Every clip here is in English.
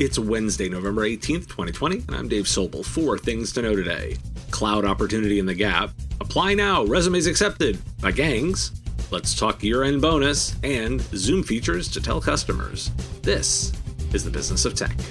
It's Wednesday, November 18th, 2020, and I'm Dave Sobel. 4 things to know today. Cloud opportunity in the Gap. Apply now, resumes accepted by gangs. Let's talk year-end bonus and Zoom features to tell customers. This is the business of tech.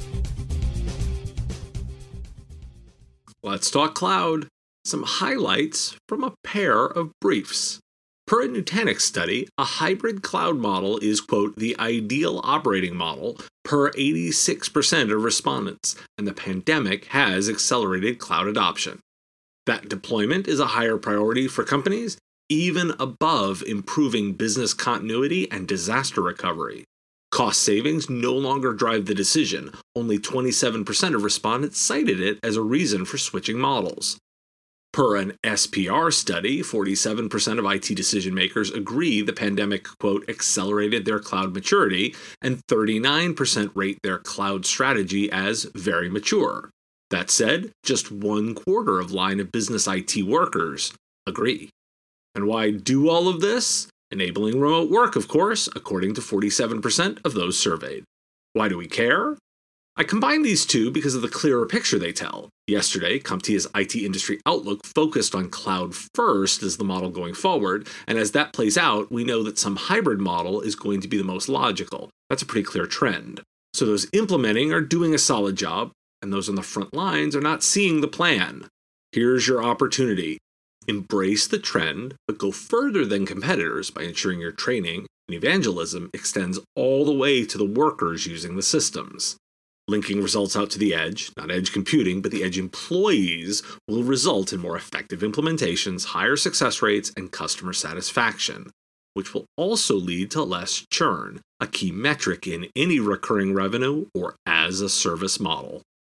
Let's talk cloud. Some highlights from a pair of briefs. Per a Nutanix study, a hybrid cloud model is, quote, the ideal operating model per 86% of respondents, and the pandemic has accelerated cloud adoption. That deployment is a higher priority for companies, even above improving business continuity and disaster recovery. Cost savings no longer drive the decision. Only 27% of respondents cited it as a reason for switching models. Per an SPR study, 47% of IT decision makers agree the pandemic, quote, accelerated their cloud maturity, and 39% rate their cloud strategy as very mature. That said, just 1/4 of line of business IT workers agree. And why do all of this? Enabling remote work, of course, according to 47% of those surveyed. Why do we care? I combine these two because of the clearer picture they tell. Yesterday, CompTIA's IT industry outlook focused on cloud first as the model going forward, and as that plays out, we know that some hybrid model is going to be the most logical. That's a pretty clear trend. So those implementing are doing a solid job, and those on the front lines are not seeing the plan. Here's your opportunity. Embrace the trend, but go further than competitors by ensuring your training and evangelism extends all the way to the workers using the systems. Linking results out to the edge, not edge computing, but the edge employees, will result in more effective implementations, higher success rates, and customer satisfaction, which will also lead to less churn, a key metric in any recurring revenue or as-a-service model.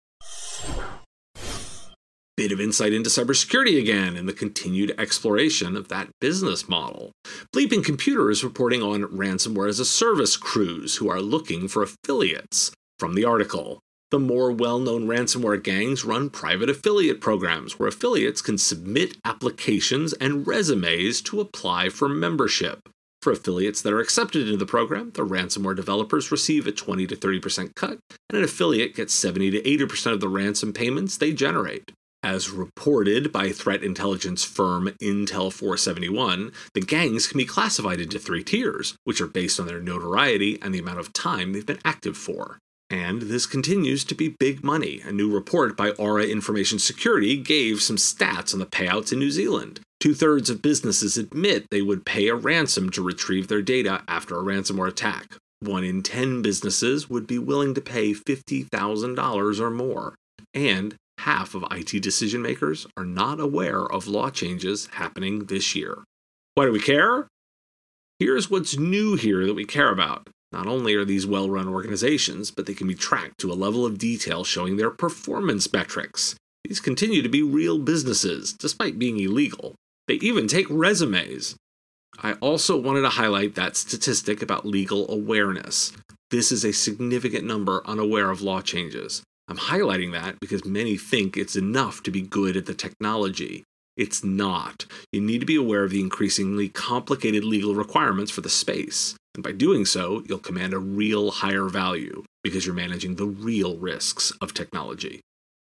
Bit of insight into cybersecurity again and the continued exploration of that business model. Bleeping Computer is reporting on ransomware as a service crews who are looking for affiliates. From the article, the more well-known ransomware gangs run private affiliate programs where affiliates can submit applications and resumes to apply for membership. For affiliates that are accepted into the program, the ransomware developers receive a 20 to 30% cut, and an affiliate gets 70 to 80% of the ransom payments they generate. As reported by threat intelligence firm Intel 471, the gangs can be classified into 3 tiers, which are based on their notoriety and the amount of time they've been active for. And this continues to be big money. A new report by Aura Information Security gave some stats on the payouts in New Zealand. 2/3 of businesses admit they would pay a ransom to retrieve their data after a ransomware attack. 1 in 10 businesses would be willing to pay $50,000 or more. And half of IT decision makers are not aware of law changes happening this year. Why do we care? Here's what's new here that we care about. Not only are these well-run organizations, but they can be tracked to a level of detail showing their performance metrics. These continue to be real businesses, despite being illegal. They even take resumes. I also wanted to highlight that statistic about legal awareness. This is a significant number unaware of law changes. I'm highlighting that because many think it's enough to be good at the technology. It's not. You need to be aware of the increasingly complicated legal requirements for the space. And by doing so, you'll command a real higher value because you're managing the real risks of technology.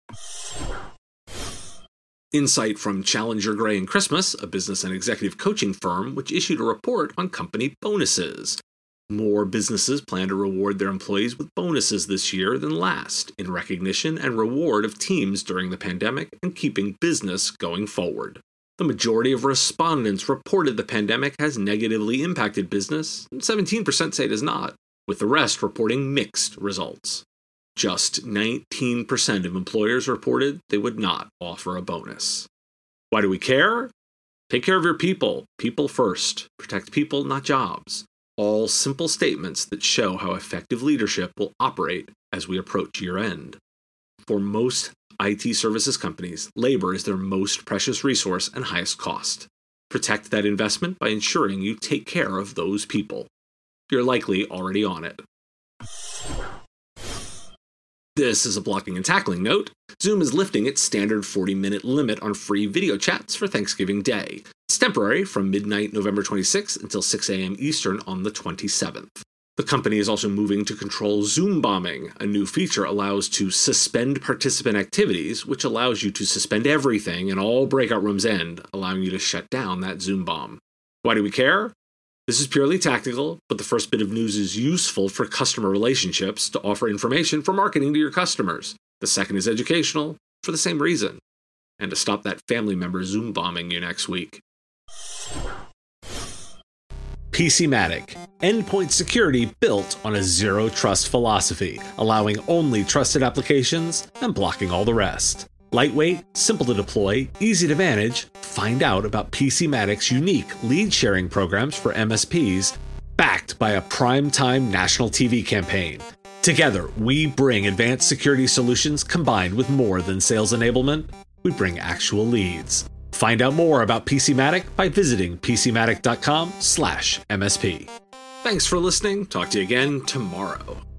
Insight from Challenger Gray and Christmas, a business and executive coaching firm, which issued a report on company bonuses. More businesses plan to reward their employees with bonuses this year than last, in recognition and reward of teams during the pandemic and keeping business going forward. The majority of respondents reported the pandemic has negatively impacted business, and 17% say it has not, with the rest reporting mixed results. Just 19% of employers reported they would not offer a bonus. Why do we care? Take care of your people. People first. Protect people, not jobs. All simple statements that show how effective leadership will operate as we approach year-end. For most IT services companies, labor is their most precious resource and highest cost. Protect that investment by ensuring you take care of those people. You're likely already on it. This is a blocking and tackling note. Zoom is lifting its standard 40-minute limit on free video chats for Thanksgiving Day. It's temporary from midnight November 26th until 6 a.m. Eastern on the 27th. The company is also moving to control Zoom bombing. A new feature allows to suspend participant activities, which allows you to suspend everything and all breakout rooms end, allowing you to shut down that Zoom bomb. Why do we care? This is purely tactical, but the first bit of news is useful for customer relationships to offer information for marketing to your customers. The second is educational for the same reason, and to stop that family member Zoom bombing you next week. PCmatic, endpoint security built on a zero-trust philosophy, allowing only trusted applications and blocking all the rest. Lightweight, simple to deploy, easy to manage. Find out about PCmatic's unique lead-sharing programs for MSPs, backed by a prime-time national TV campaign. Together, we bring advanced security solutions combined with more than sales enablement. We bring actual leads. Find out more about PCmatic by visiting PCmatic.com/MSP. Thanks for listening. Talk to you again tomorrow.